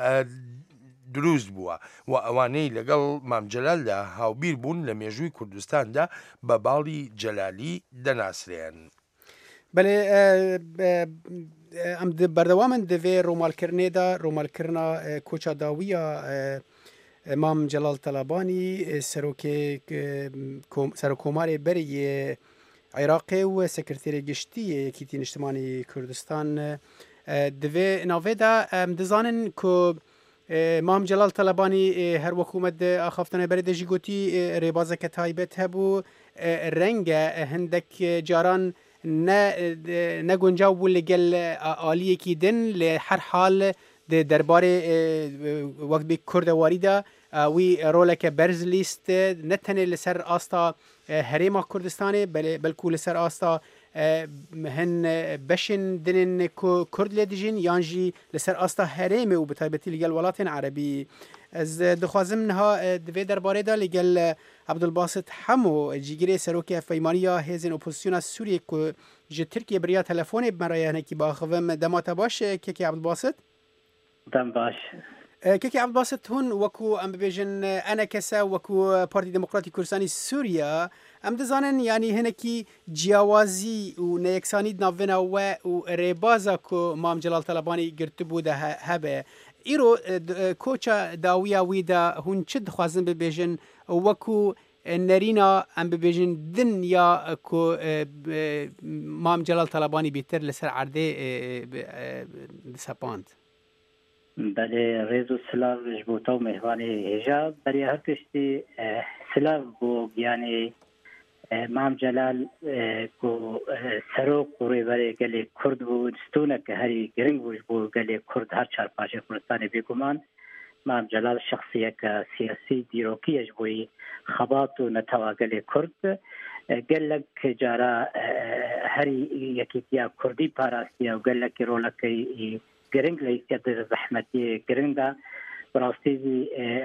دروست بووە و ئەوانەی لەگەڵ مام جەلالدا هاوبیر بوون لە مێژووی کوردستاندا بە باڵی جەلالی دەناسرێن. بەڵێ ئەم بەردەوامن دەوێ ڕۆمالکردنێدا ڕۆمالکردنا کۆچا داویە مام جەلال تەلەبانی سەرۆکۆمارێ بەری عێراقی و سەکرتێرە گشتی یەکێتی نیشتیمانی کوردستان دەوێ ناوێدا دەزانن کۆ مام جەلال تەلەبانی هەر وەکومەت ئاخافتنە بەرێ دەژی گوتی ڕێبازەکە تایبەت هەبوو ڕەنگە هەندێک جاران نەگونجاو بوو لەگەل ئالیەکی دن لە هەر حال دەربارەی وەک کوردەواریدا وی ڕۆلەکە بەرز لیست نەتەنێ لەسەر ئاستا هەرێما کوردستانê بەلکو لەسەر ئاستا هن بشن دنن كرد لدجين يانجي لسر أستا هريمي وبتايبتي لقال ولاتين عربي از دخوازم نها دوی درباره دا لگل عبدالباسط حمو جیگری سروکی فیمانیا هزین اپوزیسیون سوریه که جه ترکیه بریا تلفونی برای هنکی باخوام دمات باش که عبدالباسط؟ دم باش كيكي عبد الباسط هون وكو ام بيجن انا كسا وكو بارتي ديمقراطي كردستاني سوريا ام دزانن يعني هنكي جیاوازی و نیکسانی نافنا و ربازا کو مام جلال طلبانی گرت بوده هبه ایرو کوچا داویا ویدا هون چد خوازن ببیجن وکو نرینا ام ببیجن دنیا کو مام جلال طلبانی بیتر لسر عرده سپاند. بله ریزو سلاو جبوتا و مهوانی هجا بری هر تشتی سلاو بو یعنی مام جلال کو سروق و ریبری گلی کرد بو دستونه که هری گرنگ بو گلی کرد هر چار پاشه کردستانی بیگمان مام جلال شخصیه که سیاسی دیروکی جبوی خبات و نتوا گلی کرد گلک جارا هری یکی تیا کردی پاراستیا و گلک رولکی گرنگ لیستیت زحمتی گرنگ دا براستی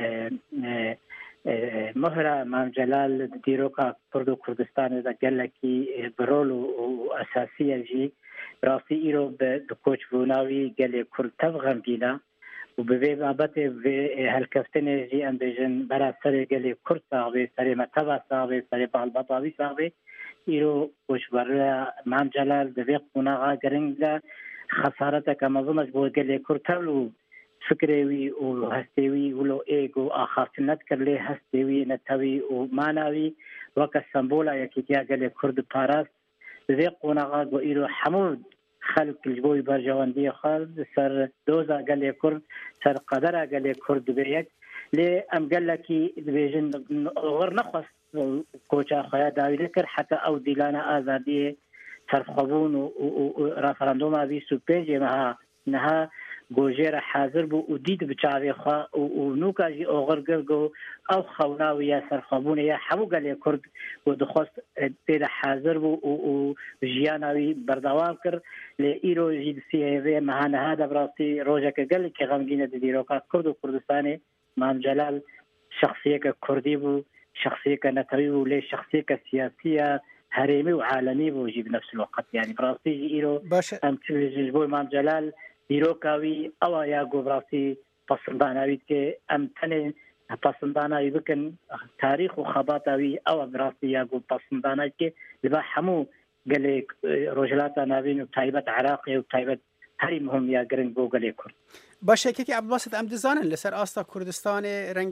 مهرة مام جلال دیروکا کرد و کردستان دا گلکی برول و اساسیه جی براستی ایرو به کوچ بوناوی گلی کرد تفغم بینا و به بابت هلکفتن جی ام بیجن برا سر گلی کرد ساقوی سر متبا ساقوی سر بالبطاوی ساقوی ایرو کوچ برا مام جلال دوی قوناغا گرنگ دا خسارتك مظنش بوجل كرتلو فكري وهستوي ولو ايجو اخر نذكر ليه هستوي نتوي وماناوي وكسمبولا يكيتيا قال كرد باراس ذيقونا غاغو ايرو حمود خلق الجوي برجواندي خالد سر دوزا قال كرد سر قدره قال كرد بيك لي ام قال لك بيجن غير نخص كوتشا خيا داوي ذكر حتى او ديلانا ازاديه سرخبون و رفراندوم اوی سوپنجی نها گوجر حاضر بو و دید بچاوی خواه و نوکا جی اوغر گرگو او خوناوی یا سرخبون یا حمو گلی کرد و دخواست پید حاضر بو و جیاناوی بردوام کر لی ایرو جید سیهوی مهانه دا براستی روژه که گلی که غمگین دیروکا کرد و کردستانی مام جلال شخصیه که کردی بو شخصیه که نتوی بو لی شخصیه که سیاسیه هريمي وعالمي بوجي بنفس الوقت يعني براسي إيرو أم تجيبوا إمام جلال إيروكاوي أو يا براسي بصنداناوي كي أم تاني بصنداناوي بكن تاريخ وخباتاوي أو براسي يا بصنداناوي كي لبا حمو قال رجلات نابين وتايبة عراقي وتايبة هري مهم يا جرين بو قال يكون باشه که عبد الباسط ام دزانن لسر آستا کردستان رنگ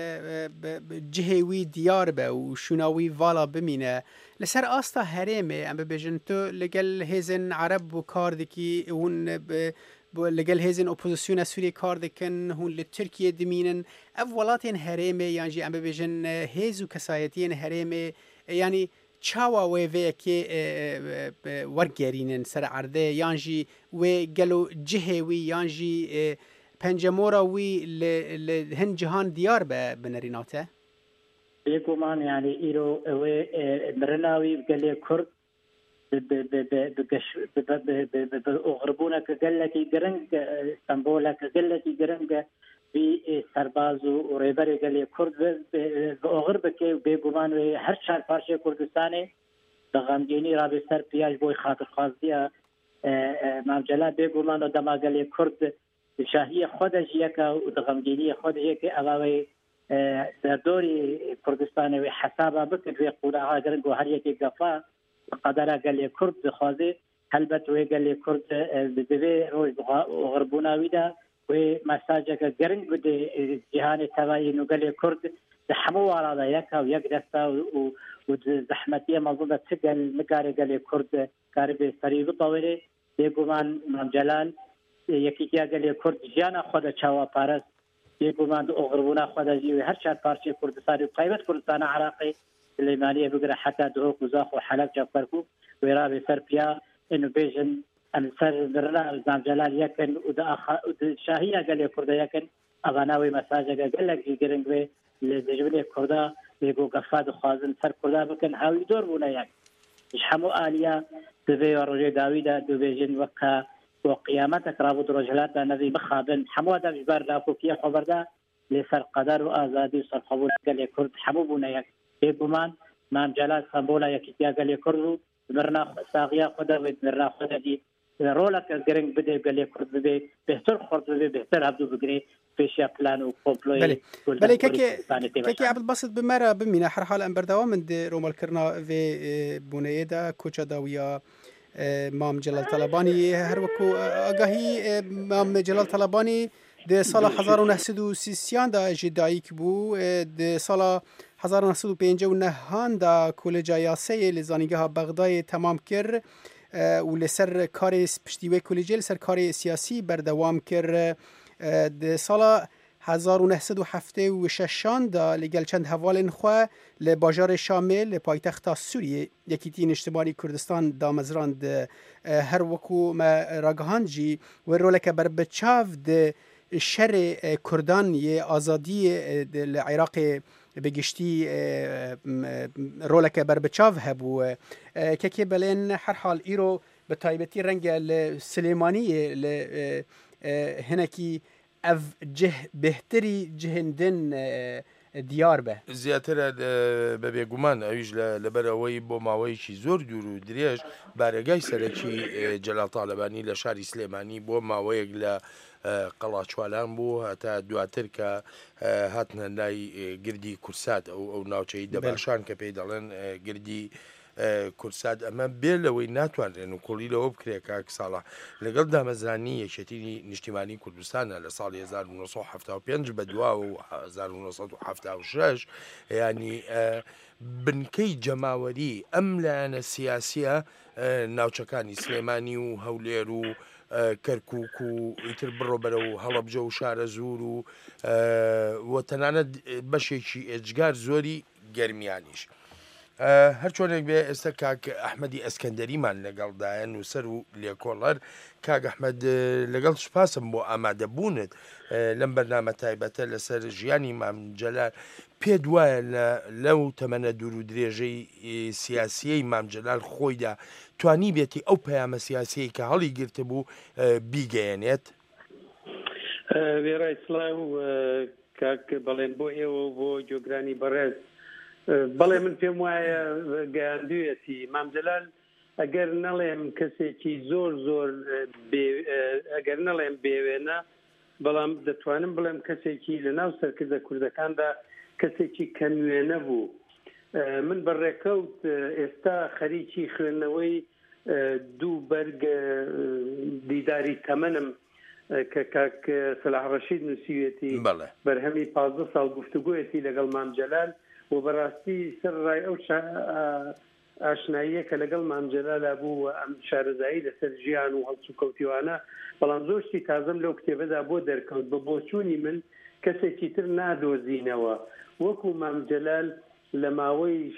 جهوی دیار به و شوناوی والا بمینه لسر آستا هرمه ام ببیجن تو لگل هزن عرب و کار دکی هون لگل هزن اپوزیسیون سوری کار دکن هون لترکیه دمینن اولاتین هرمه یعنی ام ببیجن هزو کسایتین هرمه یعنی چاوا وی که ورگرینن سر عرضه یانجی و گلو جهوی یانجی پنجمورا وی لهن جهان دیار به بنریناته بیگمان یعنی ایرو و برناوی گلی کرد بغربونا كجلتي جرنج اسطنبول كجلتي جرنج في سرباز وريبري قال كرد بغربك بيجومان هر شهر بارشة كردستاني دغمجيني رابي سر بياج بوي خاطر خاصية مام جلال بيجومان ودما قال كرد شاهية خود جيكا ودغمجيني خود جيكا أغاوي دوري كردستاني وحسابا بكر في قولا جرنج وهر يكي قفا قدرا قال كرد خاصي هلبت وقال لي كرد بدبي روز غربونا ويدا ومساجك جرنج بدي جهان تباين وقال لي كرد حمو على يكا ويقدسا وزحمتيه مظلة تقل مقاري قال لي كرد قارب سريب طويلة يقومان مام جلال يكيكيا قال لي كرد جانا خود شوا بارس يقومان غربونا خود جي هر شهر بارشي كردستان وقايمة كردستان عراقي الليمانية بقرا حتى دعوك وزاخ وحلب جفركو ويرابي سربيا إنه بيجن السر برنا مام جلال يكن شاهية قال لي كرد يكن أغناوي مساجة قال لك جيرنج بي لجبلي كردا يقول قفاد خازن سر كردا بكن حاول دور بونا يعني هەموو ئالیا دەبێ ڕۆژێ داویدا دوبێژن وەکە بۆ قیامەتە ڕابوو ڕۆژهلاتە نەوی بخابن هەموو دەژبار لاکۆکیە خۆبەردا لێسەر قەدەر و ئازادی و سەرخەبوون گەلێ کورد هەموو بوونە یەک بێگومان مام جەلال سەمبۆلە یەکیتیا گەلێ کورد و مرنا ساغیا خۆدا مرنا خۆدەدی ڕۆڵەکە گرنگ بدێ گەلێ کورد ببێ بهتر خۆرد ببێ بهتر هەبدوو بگرێ پێشیا پلان و کۆمپلۆی بەڵێ کەکی عەبدولبەست بمەرە بمینە هەر حال ئەم بەردەوا من ڕۆمەلکردنا vê بوونەیەدا کۆچەداویە مام جەلال تەلەبانی هەروەکو ئاگاهی مام جەلال تەلەبانی د ساڵە 1930 دا ژی دایک بوو د ساڵە 1950 دا کۆلێجا یاسەیە لە زانیگەها بەغدایê تەمام کرد و لەسەر کارێ پشتیوەی کۆلێجê لەسەر کارێ سیاسی بەردەوام کرد د ساڵە 1976 دا لەگەل چەند هەڤالên xwe li bajarê Şamê li paytexta Sûriyê yekîtiyên Niştimanî Kurdistan damezrand her wekû me ragihand jî wê roleke berbiçav di şerê Kurdan yê azadiyê li Iraqê بگشتی رولک بربچاو هبو که بلین هر حال ایرو به تایبتی رنگ سلیمانی هنکی اف جه بهتری جهندن دیار به زیاتر به گومان اویش لبروی با ماویشی زور دورو دریش برگای سرکی جلال طالبانی لشاری سلیمانی با ماویگ ل قەڵاچوالان بوو هەتا دواتر کە هاتنە لای گردی کورسات ئەو ناوچەی دەباشان کە پێی دەڵێن گردی کورسات ئەمە بێ لەوەی ناتوانرێن و کۆڵی لەوە بکرێ کاک ساڵە لەگەڵ دامەزرانی یەکێتی نیشتیمانی کوردستانە لە ساڵی 1975 بە دوا و 1976 ینی بنکەی جەماوەری ئەم لایەنە سیاسیە ناوچەکانی سلێمانی و هەولێر و کەرکووک و ئیتر بڕۆ بەرە و هەڵەبجە و شارە زوور و تەنانەت بەشێکی ئێجگار زۆری گەرمیانیش هەر چۆنێک بێ ئێستا کاک ئەحمەدی ئەسکەندەریمان لەگەڵدایە نووسەر و لێکۆڵەر کاک ئەحمەد لەگەڵ سوپاسم بۆ ئامادەبوونت لەم بەرنامە تایبەتە لەسەر ژیانی مام جەلال پێت وایە لەو تەمەنە دوور و درێژەی سیاسیەی مام جەلال خۆیدا توانی بێتی ئەو پەیامە سیاسیی کە هەڵی گرتە بوو بیگەیەنێت وێڕای سڵاو کاک بەڵێن بۆ ئێوە بۆ جۆگرانی بەڕێز بەڵێ من پێم وایە گەیاندوێتی مام جەلال ئەگەر نەڵێم کەسێکی زۆر زۆر ئەگەر نەڵێم بێوێنە بەڵام دەتوانم بڵێم کەسێکی لە ناو سەرکردە کوردەکاندا کەسێکی کەموێنە بوو من بەڕێکەوت ئێستا خەریکی خوێندنەوەی دوو بەرگ دیداری تەمەنم کە کاک سەلاح ڕەشید نووسیوێتی بەرهەمی 15 ساڵ گفتوگویەتی لەگەڵ مام جەلال و بەڕاستی سەر ڕای ئەو ئاشناییە کە لەگەڵ مام جەلالا بوو و ئەم شارەزایی لەسەر ژیان و هەڵسو کەوتیوانە بەڵام زۆرشتی تازەم لەو کتێبەدا بۆ دەرکەوت بە بۆچوونی من کەسێکی تر نادۆزینەوە وەکو مام جەلال لە ماوەی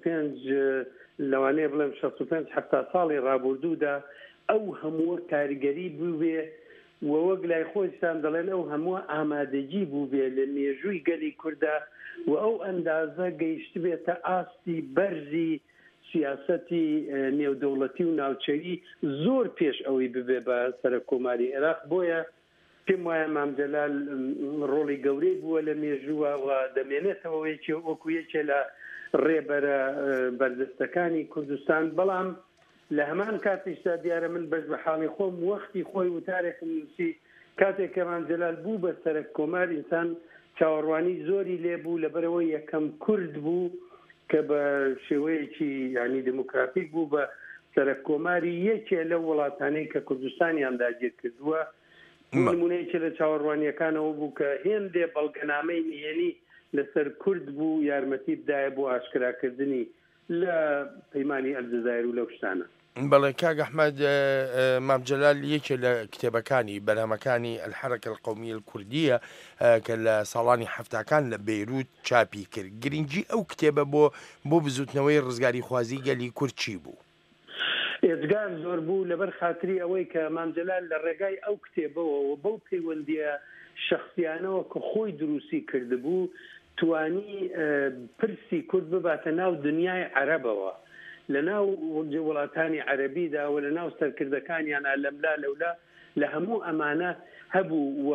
65 لەوانەیە بڵێم 65 ساڵی ڕابردوودا ئەو هەمووە کاریگەری بووبێ و وەک لای خۆشتان دەڵێن ئەو هەمووە ئامادەجی بووبێ لە مێژووی گەلی کووردا و ئەو ئەندازە گەیشت بێتە ئاستی بەرزی سیاسەتی نێودەوڵەتی و ناوچەیی زۆر پێش ئەوەی ببێ بە سەرۆک کۆماری عێراق بۆیە پێم وایە مام جەلال ڕۆڵی گەورەی بووە لە مێژووە و دەمێنێتەوە وەکو یەکێ لە ڕێبەرە بەردەستەکانی کوردستان بەڵام لە هەمان کاتیشدا دیارە من بەش بە حاڵی خۆم وەختی خۆی وتارێکم نووسی کاتێک کە مام جەلال بوو بە سەرۆک کۆمار ئینسان چاوەڕوانی زۆری لێبوو لەبەرەوەی یەکەم کورد بوو کە بە شێوەیەکی ینی دموکراتیک بوو بە سەرۆک کۆماری یەکێ لەو وڵاتانەی کە کوردستانیان داگیر کردووە نمونەیەکی لە چاوەڕوانیەکانەوە بوو کە هێندێ بەڵگەنامەی نهێنی لەسەر کورد بوو یارمەتی بدایە بۆ ئاشکراکردنی لە پەیمانی ئەلجەزایر و لەو شتانە بەڵێ کاک ئەحمەد مام جەلال یەکێ لە کتێبەکانی بەرهەمەکانی الحەرەکە القەومیە الکوردیە کە لە ساڵانی هەفتاکان لە بەیروت چاپی کرد گرنگی ئەو کتێبە بۆ بزوتنەوەی ڕزگاری خوازی گەلی کورد چی بوو؟ ئێجگار زۆر بوو لەبەر خاتری ئەوەی کە مام جەلال لە ڕێگای ئەو کتێبەوە و بەو پەیوەندیە شەخسیانەوە کە خۆی دروستی کردبوو توانی پرسی کورد بباتە ناو دنیای عەرەبەوە لەناو وڵاتانی عەرەبیدا و لەناو سەرکردەکانیانە لەملا لەولا لە هەموو ئەمانە هەبوو و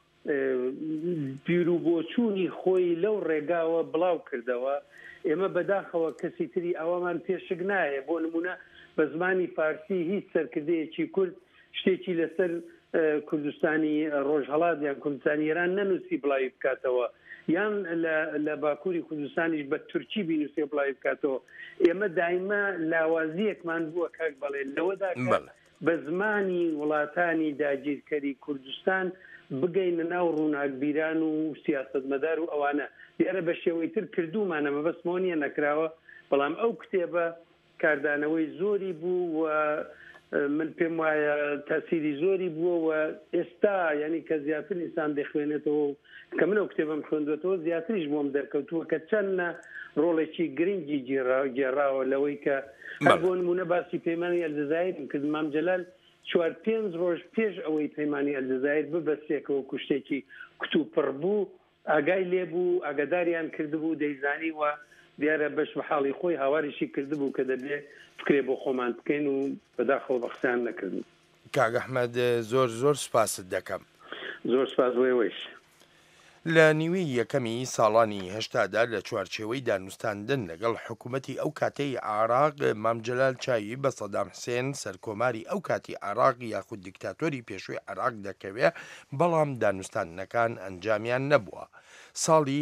بیرروبۆچوونی خۆی لەو ڕێگاوە بڵاو کردەوە. ئێمە بەداخەوە کەسی تری ئەوەمان پێشک نایە. بۆ نمونە بە زمانی فارسی هیچ سەرکردەیەکی کورد شتێکی لەسەر کوردستانی ڕۆژهەڵات یان کوردستانی ئێران نەنووسی بڵاوی بکاتەوە، یان لە باکووری کوردستانیش بە تورکی بینوسێ بڵاوی بکاتەوە. ئێمە دایمە لاوازیەکمان بووە کاک بەڵێن لەوەدا بە زمانی وڵاتانی داگیرکەری کوردستان بگەینە ناو ڕووناکبیران و سیاسەتمەدار و ئەوانە. دیارە بە شێوەی تر کردومانە مەبەستمەوە نیە نەکراوە، بەڵام ئەو کتێبە کاردانەوەی زۆری بوو و من پێم وایە تاسیری زۆری بووە و ئێستا ینی کە زیاتر ئینسان دەخوێنێتەوە کە من ئەو کتێبم خوێندوێتەوە زیاتریش بۆم دەرکەوتووە کە چەندە ڕۆڵێکی گرنگی گێڕاوە لەوەی کە هەر بۆ نمونە باسی پەیمانی ئەلجەزایر کرد. مام جەلال 4-5 ڕۆژ پێش ئەوەی پەیمانی ئەلجەزایر ببەستێکەوە کوشتێکی کتوپڕ بوو، ئاگای لێبوو، ئاگاداریان کردبوو، دەیزانی و دیارە بەش بە حاڵی خۆی هاواریشی کردبوو کە دەبێ فکرێ بۆ خۆمان بکەین و بەداخەوە بە قسەیان نەکردن. کاک ئەحمەد زۆر سوپاست دەکەم. زۆر سوپاس بۆیەوەیش. لە نیوەی یەکەمی ساڵانی هەشتادا لە چوارچێوەی دانوستاندن لەگەڵ حکوومەتی ئەو کاتەی عێراق مام جەلال چاوی بە سەدام حوسێن سەرکۆماری ئەو کاتی عێراق یاخود دیکتاتۆری پێشووی عێراق دەکەوێت، بەڵام دانوستانەکان ئەنجامیان نەبووە. ساڵی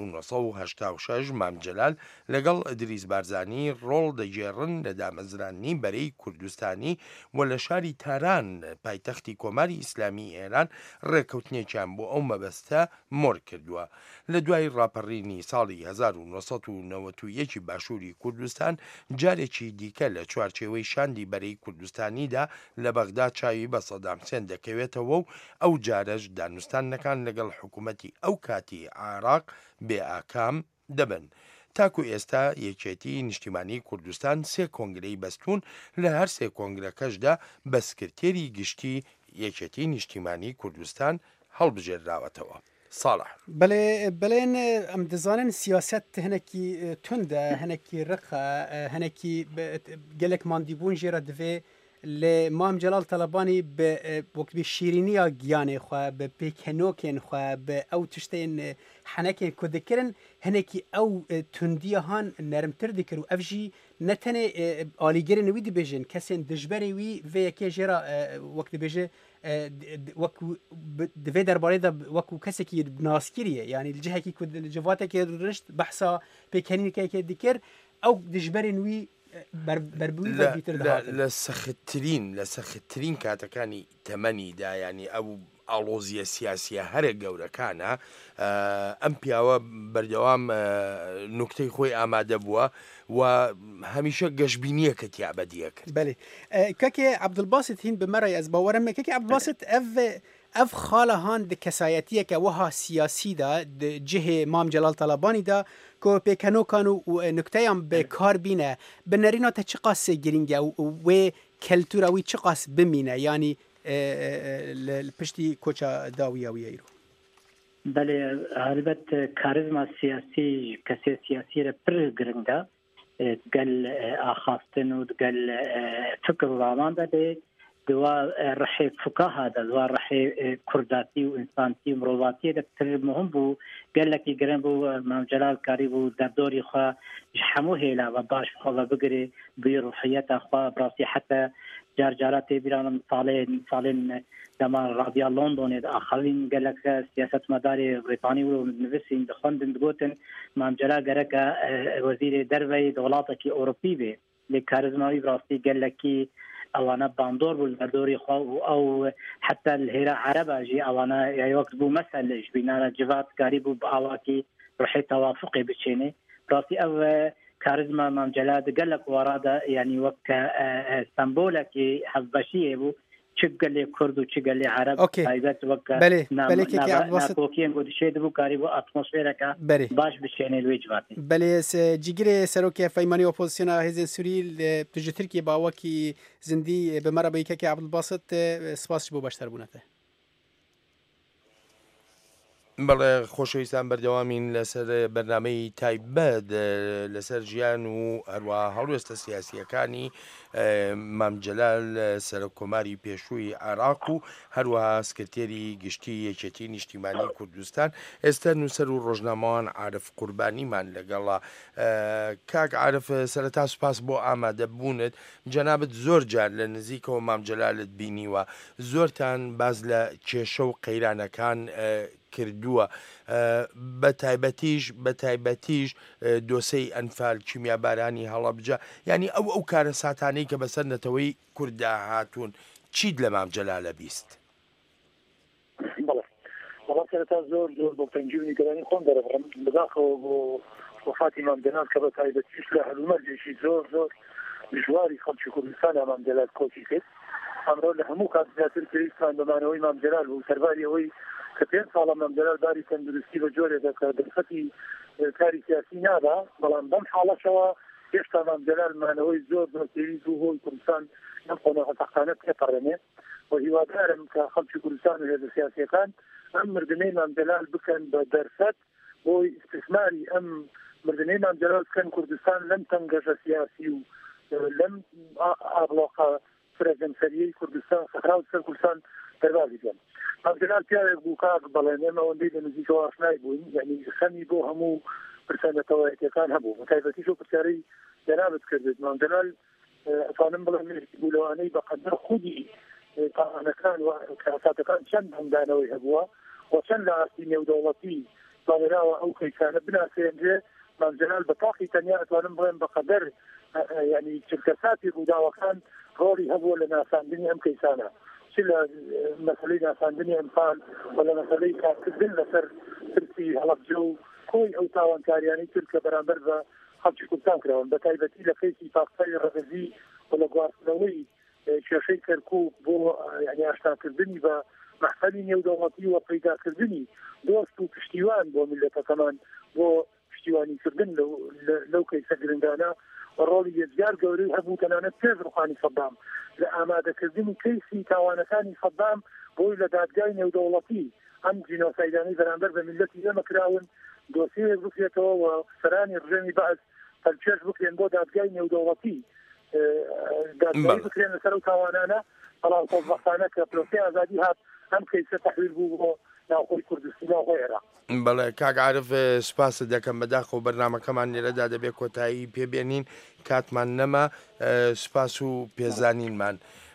1986 مام جەلال لەگەڵ ئیدریس بارزانی ڕۆڵ دەگێڕن لە دامەزرانی بەرەی کوردستانی و لە شاری تاران پایتەختی کۆماری ئیسلامی ئێران ڕێکەوتنێکیان بۆ ئەو مەبەستە مۆر کردووە. لە دوای ڕاپەڕینی ساڵی 1991 باشووری کوردستان جارێکی دیکە لە چوارچێوەی شاندی بەرەی کوردستانیدا لە بەغدا چاوی بە سەدام حوسێن دەکەوێتەوە و ئەو جارەش دانوستانەکان لەگەڵ حکوومەتی ئەو کاتی عێراق بێ ئاکام دەبن. تاکو ئێستا یەکێتی نیشتیمانی کوردستان 3 کۆنگرەی بەستون، لە هەر 3 کۆنگرەکەشدا بە سکرتێری گشتی یەکێتی نیشتیمانی کوردستان هەڵبژێراوەتەوە. ساڵح بەڵێن ئەم دەزانن سیاست هەنێکی توندە، هەنێکی ڕقە، هەنێکی gelek ماندیبوون ژێرە divê لê مام جەلال تەلەبانی وەکبی شیرینیya giyanê xwe bi pêkenokên xwe bi ew tiştên henekên ku dikirin hinekî ew tundiya han nermtir dikir û ev jî ne tenê alîgerên wî dibêjin kesên dijberê wî vê yekê jêra wek dibêje wekû divê derbarê de wekû kesekî naskiriye, yanî li cihekî ku civatekê rişt behsa pêkenînekekê dikir ew dijberên wî لە سەختترین کاتەکانی تەمەنیدا، ینی ئەو ئاڵۆزیە سیاسیە هەرە گەورەکانە، ئەم پیاوە بەردەوام نوکتەی خۆی ئامادە بووە و هەمیشە گەشتبینیە کە تیابەدیە کرد. بەێ کەکێ عەبدولباست هین بمەڕی ئەس باوەرم کەکێ عەبدولباست ev xala han di kesayetiyeke wiha siyasî da di cihê Mam Celal Talebanî da ku pêkenokan û nukteyan bêkar bîne bi nerîna te çi qas giring e û wê keltûra wî çi qas bimîne, yanî li piştî koça dawiya wî îro. Belê helbet karizma siyasî ji kesê siyasî re pir giring e, gel axastin û gel fikir û raman de lê دوا رحي فقهاء دوا رحي كرداتي وإنسانتي ومرواتي ده بتر مهم بو قال لك يقرن بو مام جلال كاري بو دردوري خوا جحمو هيلا وباش خوا بقري بروحيات خوا براسي حتى جارجارات بيران مثالين دما راديا لندن آخرين قال لك سياسة مداري بريطاني ونفسين دخندن دقوتن مام جلال قرك وزير دربي دولاتك أوروبي بي لكاريزماوي براسي قال لك اوانا باندور بالدوري خو او حتى الهيرا عربه جي اوانا يعني وقت بو مسألة بينا جوات قريب باواكي روحي توافقي بتشيني راسي او كاريزما مام جلال قال لك ورادا يعني وقت سمبولكي حبشيه بو چقل كرد و چقل عرب ايبت وقت بله كي عباس توكين قد شيء دبو قريب اتموسفيرك باش بتشيني الوجباتي بله جيجري سروكي فايماني اوبوزيشن هزن سوري تجي تركيا باوكي زندي بمربي كي عبد الباسط سپاس بو باشتر بونته بەڵێ خۆشەویستان بەردەوامین لەسەر بەرنامەی تایبەت لەسەر ژیان و هەروە هەڵوێستە سیاسیەکانی مام جەلال سەرۆک کۆماری پێشووی عێراق و هەروەها سکرتێری گشتی یەکێتی نیشتیمانی کوردستان. ئێستا نووسەر و ڕۆژنامەوان عارف قوربانیمان لەگەڵا. کاک عارف، سەرەتا سوپاس بۆ ئامادەبوونت. جەنابەت زۆر جار لە نزیکەوە مام جەلالت بینیوە، زۆرتان باز لە کێشە و قەیرانەکان کردووە، بە تایبەتیش دۆسەی ئەنفال کیمیابارانی هەڵەبجە، ینی ئەو کارە ساتانەی کە بەسەر نەتەوەی کووردا هاتوون، چیت لە مام جەلالە بیست؟ سەرەتا زۆر بۆ پەنجیونی گەرانی خۆم دەرەبڕم بەداخەوە بۆ وفاتی مام جەلال کە بە تایبەتیش لە هەلومەرجێکی زۆر دژواری خەڵکی کوردستانە مام جەلال کۆچی کرد. ئەمڕۆ لە هەموو کات زیاتر پێویستمان بەمانەوەی مام جەلال بوو، سەرباری ئەوەی کە 5 ساڵە مام جەلال باری تەندروستی بە جۆرێک کە دەرفەتی کاری سیاسی نادا، بەڵام بەم حاڵەشەوە هێشتا مام جەلال مانەوەی زۆر پێویست بوو هۆی کوردستان ئەم قۆناغەتەقانە تێپەڕێنێ و هیوادارم کە خەڵکی کوردستان و هێزە سیاسیەکان ئەم مردنەی مام جەلال بکەن بە دەرفەت بۆی استثماری ئەم مردنەی مام جەلال بکەن کوردستان لەم تەنگەشە سیاسی و لەم ئاغڵۆقە فرەجەمسەریەی کوردستان سەحراو سەر کوردستان دەربازی بکەن. مام جەلال پیاوێک بوو کاک بەڵێن ئێمە ئەوەندەی لە نزیکەوە ئاشنای بووین، یعنی خەمی بۆ هەموو پرسەنەتەوەیەکەکان هەبوو، بە تایبەتیش و پرسیارەی جەنابەت کردت. مام جەلال ئەتوانم بڵێم مێژی بوو لەوانەی بەقەدەر خودی تاوانەکان و کاساتەکان چەند هەمدانەوەی هەبووە و چەند لە ئاستی نێودەوڵەتی توانراوە ئەو کەیسانە بناسێنرێ. مام جەلال بە تاقی تەنیا ئەتوانم بڵێم بەقەدەر ینی چرکەساتی ڕووداوەکان ڕۆڵی هەبووە لە ناساندنی ئەم کەیسانە، چ لە مەسەلەی ناساندنی ئەنفال و لە مەسەلەی کارکردن لەسەر ترسی هەڵەبجە و کۆی ئەو تاوانکاریانەی تر کە بەرامبەر بە خەڵکی کوردستان کراون، بە تایبەتی لە کەیسی پاکستانی ڕەگەزی و لە گواستنەوەی کێشەی کەرکووک بۆ ینی ئاشتاکردنی بە مەحفەلی نێودەوڵەتی و پەیداکردنی دۆست و پشتیوان بۆ میلەتەکەمان بۆ پشتیوانیکردن لەو کەیسە گرنگانە و ڕۆڵی یەکجار گەورەی هەبوو تەنانەت پێش ڕوحانی سەدام لە ئامادەکردنی کەیسی تاوانەکانی سەدام بۆی لە دادگای نێودەوڵەتی ئەم جینۆسایدانەی بەرامبەر بە میلەتی ئێمە کراون دۆسیەیەک بکرێتەوە و سەرانی ڕژێمی بەعز هەڵکێش بکرێن بۆ دادگای نێودەوڵەتی دادگایی بکرێن لەسەر ئەو تاوانانە، بەڵام خۆشبەختانە کە پرۆسی ئازادی هات ئەم کەیسە تەحویل بوو بۆ ناوخۆی کوردستان ناوخۆی عێراق. بەڵێ کاک عارف، سوپاست دەکەم بەداخەوە بەرنامەکەمان لێرەدا دەبێت کۆتایی پێبێنین، کاتمان نەما. سوپاس و پێزانینمان.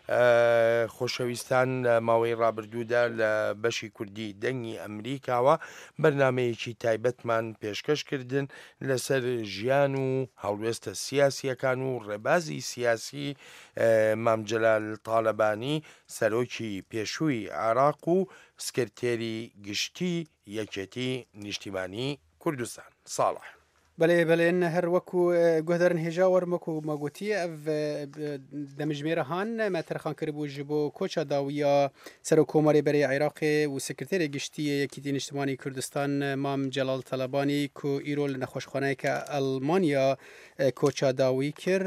خۆشەویستان لە ماوەی ڕابردوودا لە بەشی کوردی دەنگی ئەمریکاوە بەرنامەیەکی تایبەتمان پێشکەشکردن لەسەر ژیان و هەڵوێستە سیاسیەکان و ڕێبازی سیاسی مام جەلال تاڵەبانی سەرۆکی پێشووی عێراق و سکرتێری گشتی یەکێتی نیشتیمانی کوردستان. ساڵح بەڵێن هەر وەکو گوهدارن هێژا وەرمەکو ماگوتی ئەv دەمژمێرەهان me terxan kiribû ji bo koça dawiya Serokkomarê berê Iraqê û sekreterê giştiyê Yekîtî Niştimanî Kurdistan Mam Celal Talebanî ku îro li nexweşxaneyeke Almanya koça dawî kir.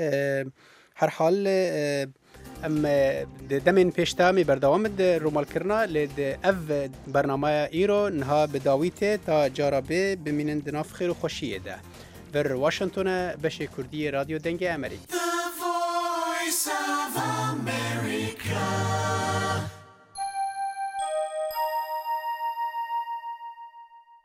Her hal em demên pêştemê berdewam romalkirina lê ev bernameya îro niha bi dawî tê ta cara bê bimînin di nav xêr û xweşiyê de. Vir Washington'a beşê Kurdiyê Radyo Dengê Amerîkî.